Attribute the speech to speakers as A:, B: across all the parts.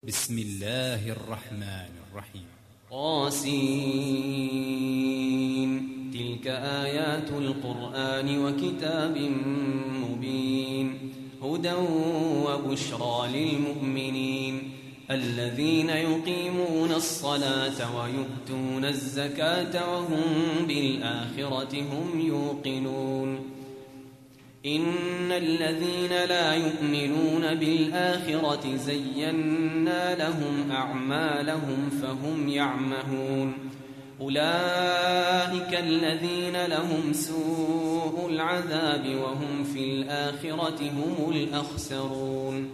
A: بسم الله الرحمن الرحيم.
B: طاسين. تلك آيات القرآن وكتاب مبين هدى وبشرى للمؤمنين الذين يقيمون الصلاة ويؤتون الزكاة وهم بالآخرة هم يوقنون. إن الذين لا يؤمنون بالآخرة زينا لهم أعمالهم فهم يعمهون. أولئك الذين لهم سوء العذاب وهم في الآخرة هم الأخسرون.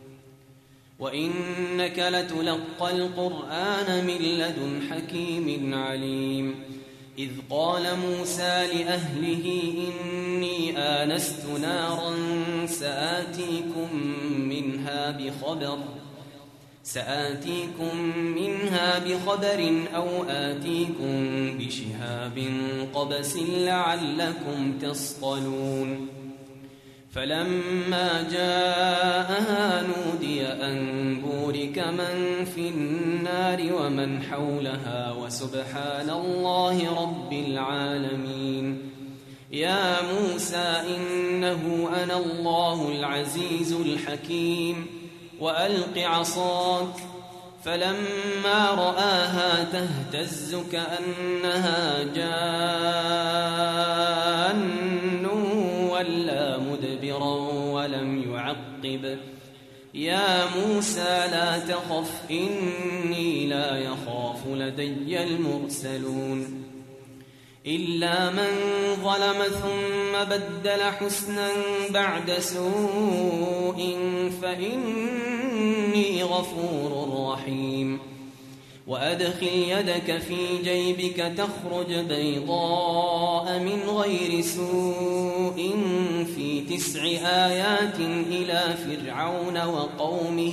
B: وإنك لتلقى القرآن من لدن حكيم عليم. إذ قال موسى لأهله إني آنست نارا سآتيكم منها بخبر أو آتيكم بشهاب قبس لعلكم تصطلون. فلما جاءها نودي أن بورك من في النار ومن حولها وسبحان الله رب العالمين. يا موسى إنه أنا الله العزيز الحكيم وألق عصاك. فلما رآها تهتز كأنها جان ولا مدبرا ولم يعقب. يا موسى لا تخف إني لا يخاف لدي المرسلون. إلا من ظلم ثم بدل حسنا بعد سوء فإني غفور رحيم. وأدخل يدك في جيبك تخرج بيضاء من غير سوء في 9 آيات إلى فرعون وقومه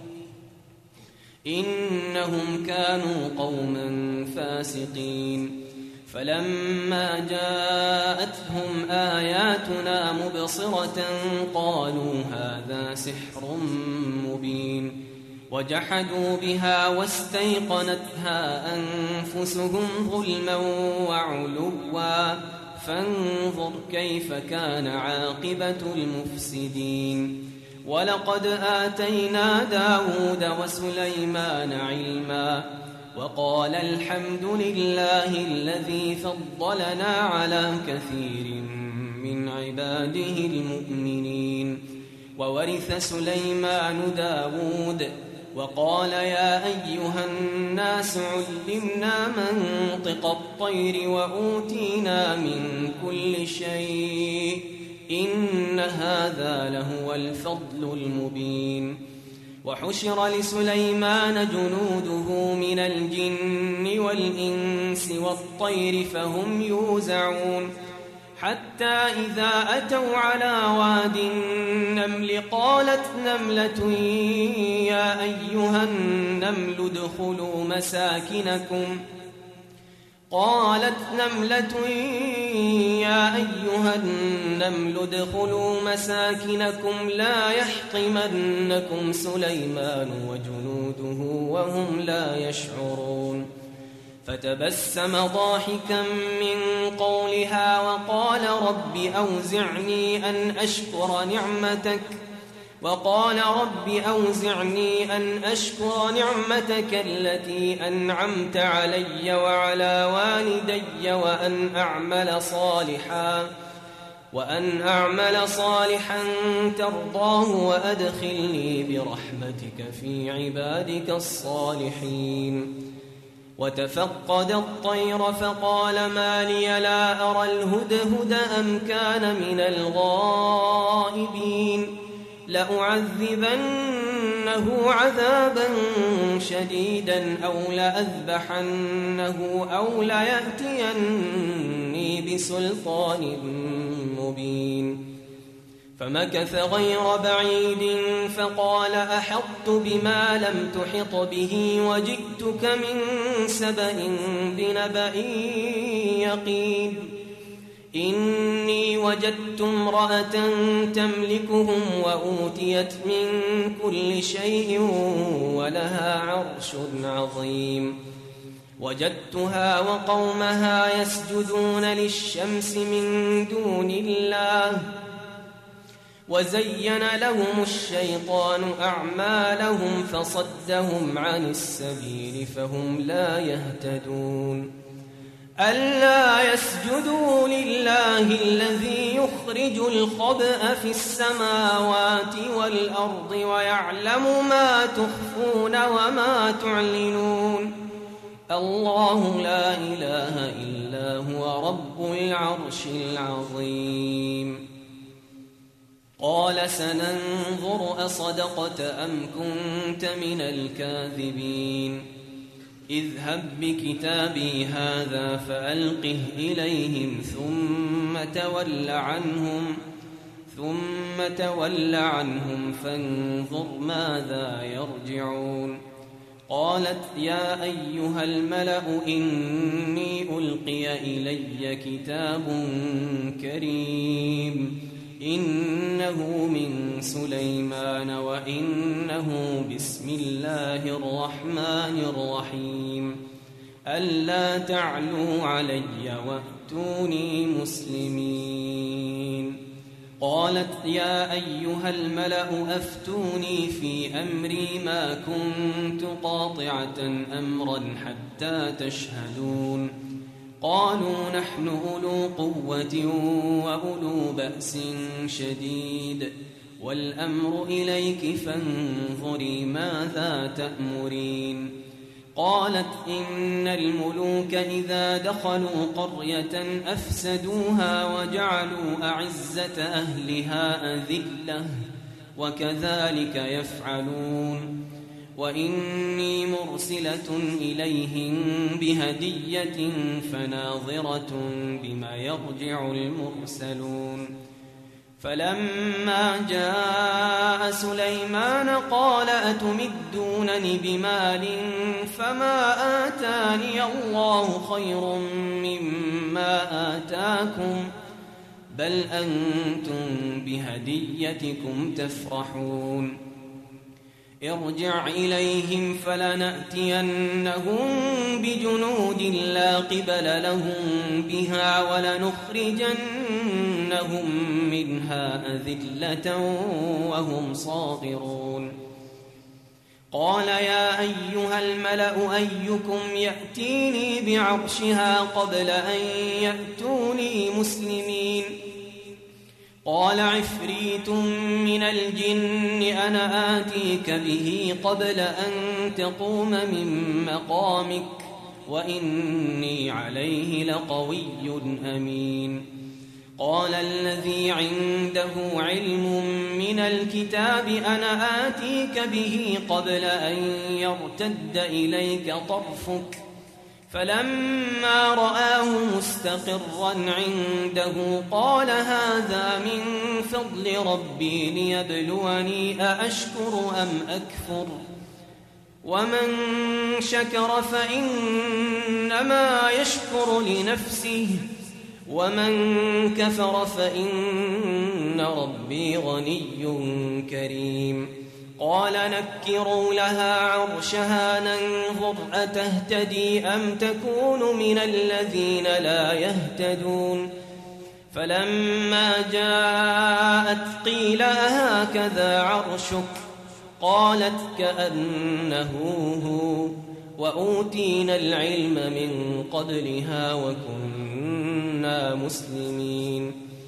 B: إنهم كانوا قوما فاسقين. فلما جاءتهم آياتنا مبصرة قالوا هذا سحر مبين. وجحدوا بها واستيقنتها أنفسهم ظلما وعلوا فانظر كيف كان عاقبة المفسدين. ولقد آتينا داود وسليمان علما وقال الحمد لله الذي فضلنا على كثير من عباده المؤمنين. وورث سليمان داود وقال يا أيها الناس علمنا منطق الطير وأوتينا من كل شيء إن هذا لهو الفضل المبين. وحشر لسليمان جنوده من الجن والإنس والطير فهم يوزعون. حتى إذا أتوا على واد النمل قالت نملة يا أيها النمل ادخلوا مساكنكم لا يحطمنكم سليمان وجنوده وهم لا يشعرون. فتبسم ضاحكا من قولها وقال رب أوزعني أن أشكر نعمتك التي أنعمت علي وعلى والدي وأن أعمل صالحا ترضاه وأدخلني برحمتك في عبادك الصالحين. وتفقد الطير فقال ما لي لا أرى الهدهد أم كان من الغائبين. لأعذبنه عذابا شديدا أو لأذبحنه أو ليأتيني بسلطان مبين. فمكث غير بعيد فقال أحطت بما لم تحط به وجئتك من سبأ بنبأ يقين. إني وجدت امرأة تملكهم وأوتيت من كل شيء ولها عرش عظيم وجدتها وقومها يسجدون للشمس من دون الله وزين لهم الشيطان أعمالهم فصدهم عن السبيل فهم لا يهتدون ألا يسجدوا لله الذي يخرج الخبأ في السماوات والأرض ويعلم ما تخفون وما تعلنون الله لا إله إلا هو رب العرش العظيم قال سننظر أصدقت أم كنت من الكاذبين اذهب بكتابي هذا فألقه إليهم ثم تول عنهم فانظر ماذا يرجعون قالت يا أيها الملأ إني ألقي إلي كتاب كريم إنه من سليمان وإنه بسم الله الرحمن الرحيم ألا تعلوا علي وأتوني مسلمين قالت يا أيها الملأ أفتوني في أمري ما كنت قاطعة أمرا حتى تشهدون قالوا نحن أولو قوة وأولو بأس شديد والأمر إليك فانظري ماذا تأمرين قالت إن الملوك إذا دخلوا قرية أفسدوها وجعلوا أعزة أهلها أذلة وكذلك يفعلون وإني مرسلة إليهم بهدية فناظرة بما يرجع المرسلون فلما جاء سليمان قال أتمدونني بمال فما آتاني الله خير مما آتاكم بل أنتم بهديتكم تفرحون ارجع إليهم فلنأتينهم بجنود لا قبل لهم بها ولنخرجنهم منها أذلة وهم صاغرون قال يا أيها الملأ أيكم يأتيني بعرشها قبل أن يأتوني مسلمين قال عفريت من الجن أنا آتيك به قبل أن تقوم من مقامك وإني عليه لقوي أمين قال الذي عنده علم من الكتاب أنا آتيك به قبل أن يرتد إليك طرفك فلما رآه مستقرا عنده قال هذا من فضل ربي ليبلوني أأشكر أم أكفر ومن شكر فإنما يشكر لنفسه ومن كفر فإن ربي غني كريم قال نكروا لها عرشها ننظر أتهتدي أم تكون من الذين لا يهتدون فلما جاءت قيل أهكذا عرشك قالت كأنه هو وأوتينا العلم من قبلها وكنا مسلمين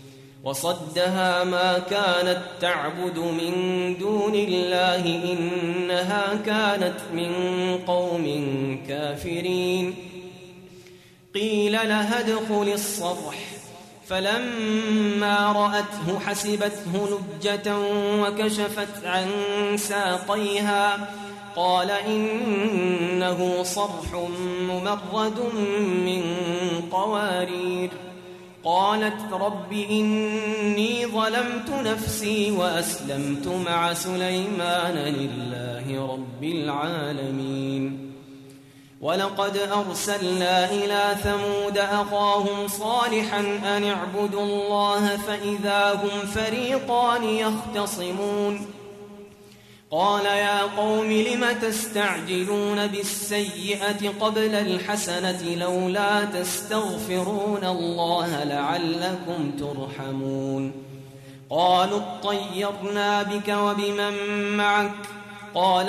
B: وصدها ما كانت تعبد من دون الله إنها كانت من قوم كافرين قيل لها ادخل الصرح فلما رأته حسبته لجة وكشفت عن ساقيها قال إنه صرح ممرد من قوارير قالت رب إني ظلمت نفسي وأسلمت مع سليمان لله رب العالمين ولقد أرسلنا إلى ثمود أخاهم صالحا أن اعبدوا الله فإذا هم فريقان يختصمون قال يا قوم لم تستعجلون بالسيئة قبل الحسنة لولا تستغفرون الله لعلكم ترحمون قالوا اطيرنا بك وبمن معك قال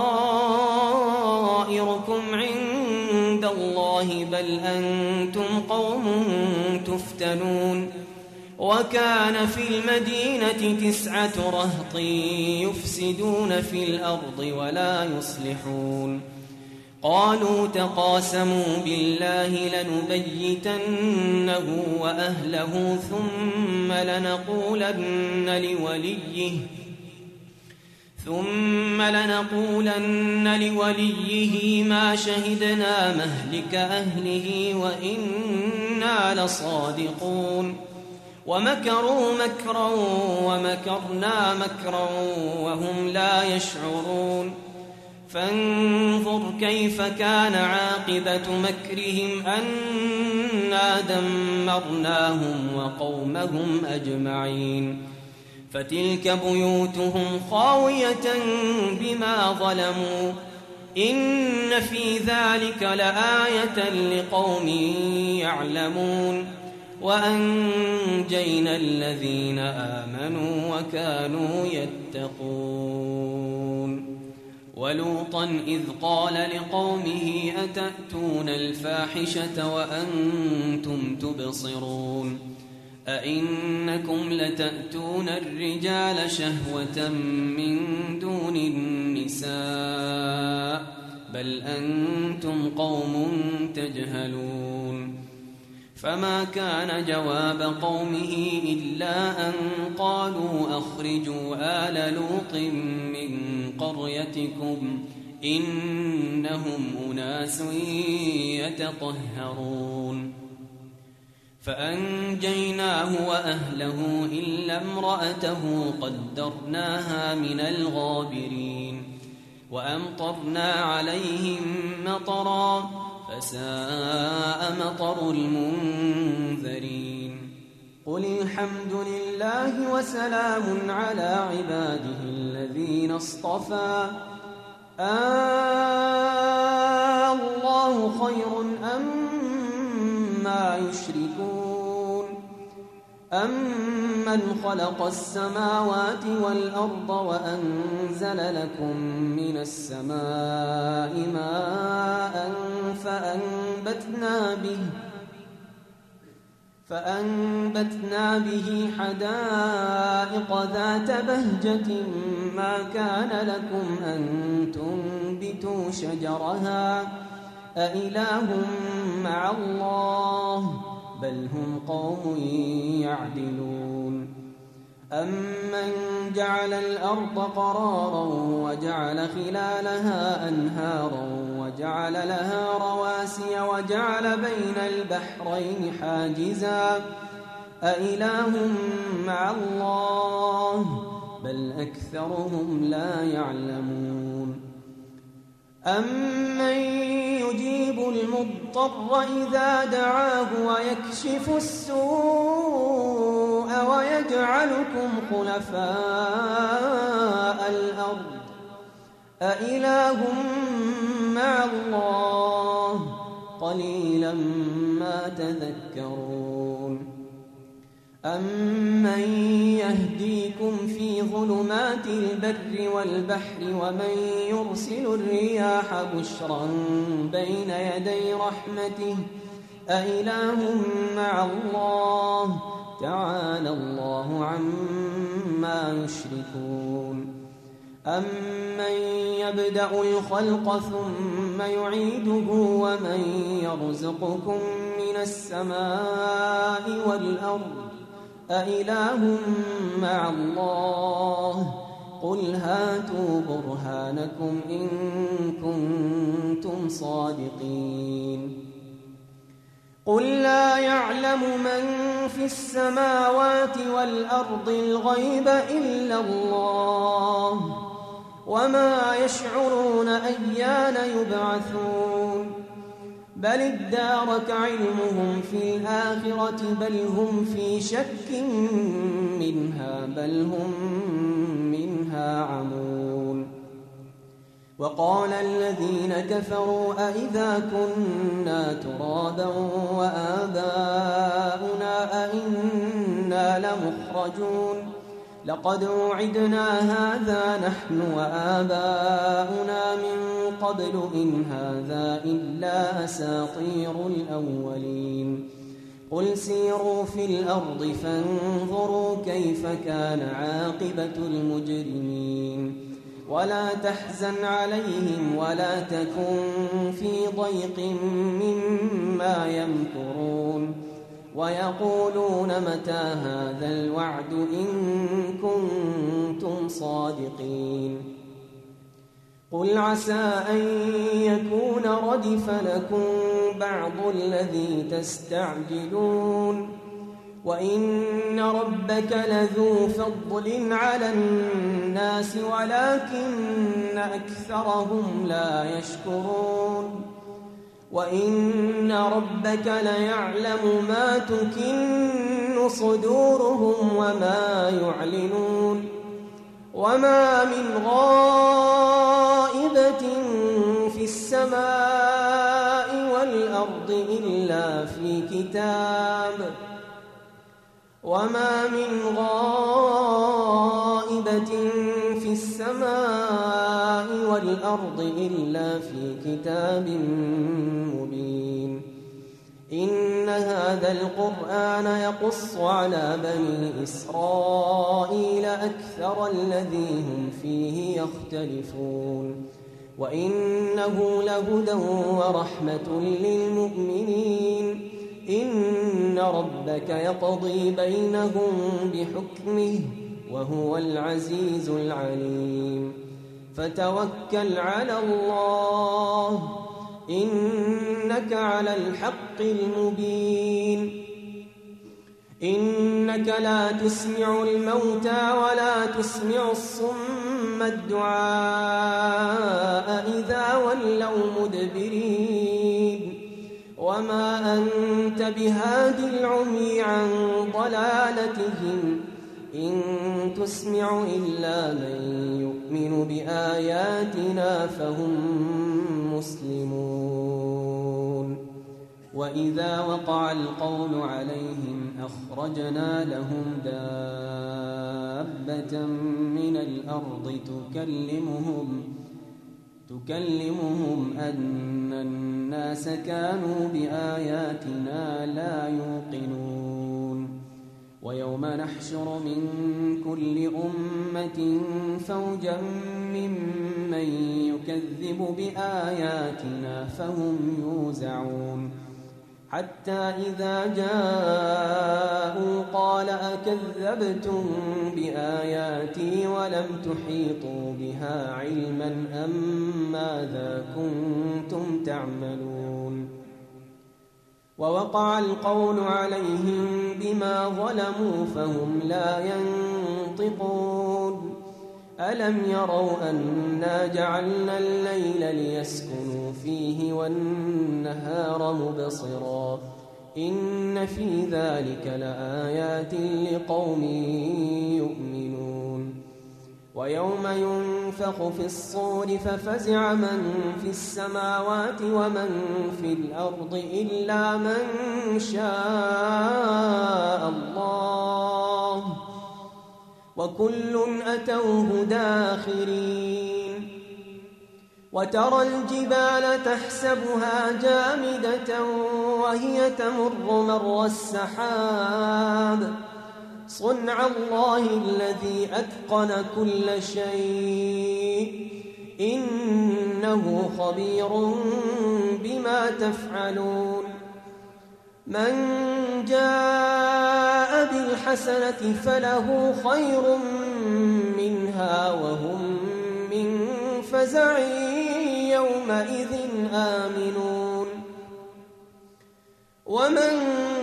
B: طائركم عند الله بل أنتم قوم تفتنون وكان في المدينة 9 رهط يفسدون في الأرض ولا يصلحون قالوا تقاسموا بالله لنبيتنه وأهله ثم لنقولن لوليه ما شهدنا مهلك أهله وإنا لصادقون ومكروا مكرا ومكرنا مكرا وهم لا يشعرون فانظر كيف كان عاقبة مكرهم أنا دمرناهم وقومهم أجمعين فتلك بيوتهم خاوية بما ظلموا إن في ذلك لآية لقوم يعلمون وأنجينا الذين آمنوا وكانوا يتقون ولوطا إذ قال لقومه أتأتون الفاحشة وأنتم تبصرون أئنكم لتأتون الرجال شهوة من دون النساء بل أنتم قوم تجهلون فما كان جواب قومه إلا أن قالوا أخرجوا آل لوط من قريتكم إنهم أناس يتطهرون فأنجيناه وأهله إلا امرأته قدرناها من الغابرين وأمطرنا عليهم مطرا فساء مطر المنذرين قل الحمد لله وسلام على عباده الذين اصطفى الله خير أمّا يشركون أمن خلق السماوات والأرض وأنزل لكم من السماء ماء فأنبتنا به حدائق ذات بهجة ما كان لكم أن تنبتوا شجرها أإله مع الله بل هم قوم يعدلون أمن جعل الأرض قرارا وجعل خلالها أنهارا وجعل لها رواسي وجعل بين البحرين حاجزا أإله مع الله بل أكثرهم لا يعلمون أمن يجيب المضطر إذا دعاه ويكشف السوء ويجعلكم خلفاء الأرض أإله مع الله قليلا ما تذكرون أمن يهديكم في ظلمات البر والبحر ومن يرسل الرياح بشرا بين يدي رحمته أإله مع الله تعالى الله عما يشركون أمن يبدأ الخلق ثم يعيده ومن يرزقكم من السماء والأرض أإله مع الله قل هاتوا برهانكم إن كنتم صادقين قل لا يعلم من في السماوات والأرض الغيب إلا الله وما يشعرون أيان يبعثون بل ادارك علمهم في الآخرة بل هم في شك منها بل هم منها عمون وقال الذين كفروا أئذا كنا ترابا وآباؤنا أئنا لمخرجون لقد وعدنا هذا نحن وآباؤنا من قبل إن هذا إلا أساطير الأولين قل سيروا في الأرض فانظروا كيف كان عاقبة المجرمين ولا تحزن عليهم ولا تكن في ضيق مما يمكرون ويقولون متى هذا الوعد إن كنتم صادقين قل عسى أن يكون ردف لكم بعض الذي تستعجلون وإن ربك لذو فضل على الناس ولكن أكثرهم لا يشكرون وإن ربك ليعلم ما تكن صدورهم وما يعلنون وما من غائبة في السماء والأرض إلا في كتاب وما من غائبة في السماء والأرض إلا في كتاب مبين إن هذا القرآن يقص على بني إسرائيل أكثر الذي هم فيه يختلفون وإنه لهدى ورحمة للمؤمنين إن ربك يقضي بينهم بحكمه وهو العزيز العليم فتوكل على الله إنك على الحق المبين إنك لا تسمع الموتى ولا تسمع الصم الدعاء إذا ولوا مدبرين وما أنت بهاد العمي عن ضلالتهم إن تسمع إلا من يؤمن بآياتنا فهم مسلمون وإذا وقع القول عليهم أخرجنا لهم دابة من الأرض تكلمهم أن الناس كانوا بآياتنا لا يوقنون ويوم نحشر من كل أمة فوجا ممن يكذب بآياتنا فهم يوزعون حتى إذا جاءوا قال أكذبتم بآياتي ولم تحيطوا بها علما أم ماذا كنتم تعملون ووقع القول عليهم بما ظلموا فهم لا ينطقون ألم يروا أنا جعلنا الليل ليسكنوا فيه والنهار مبصرا إن في ذلك لآيات لقوم يؤمنون ويوم ينفخ في الصور ففزع من في السماوات ومن في الأرض إلا من شاء الله وكل أتوه داخرين وترى الجبال تحسبها جامدة وهي تمر مر السحاب صنع الله الذي أتقن كل شيء إنه خبير بما تفعلون من جاء بالحسنة فله خير منها وهم من فزع يومئذ آمنون ومن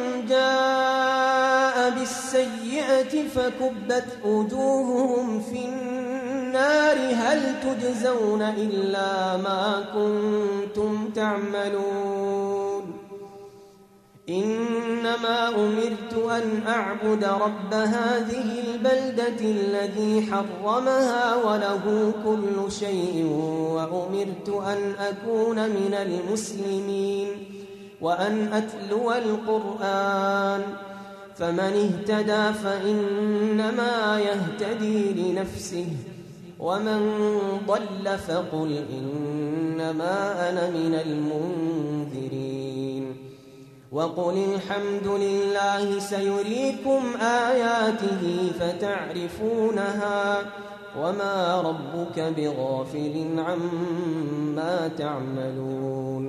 B: جاء بالسيئة فكبت وجوههم في النار هل تجزون إلا ما كنتم تعملون إنما أمرت أن أعبد رب هذه البلدة الذي حرمها وله كل شيء وأمرت أن أكون من المسلمين وأن أتلو القرآن فمن اهتدى فإنما يهتدي لنفسه ومن ضل فقل إنما أنا من المنذرين وقل الحمد لله سيريكم آياته فتعرفونها وما ربك بغافل عما تعملون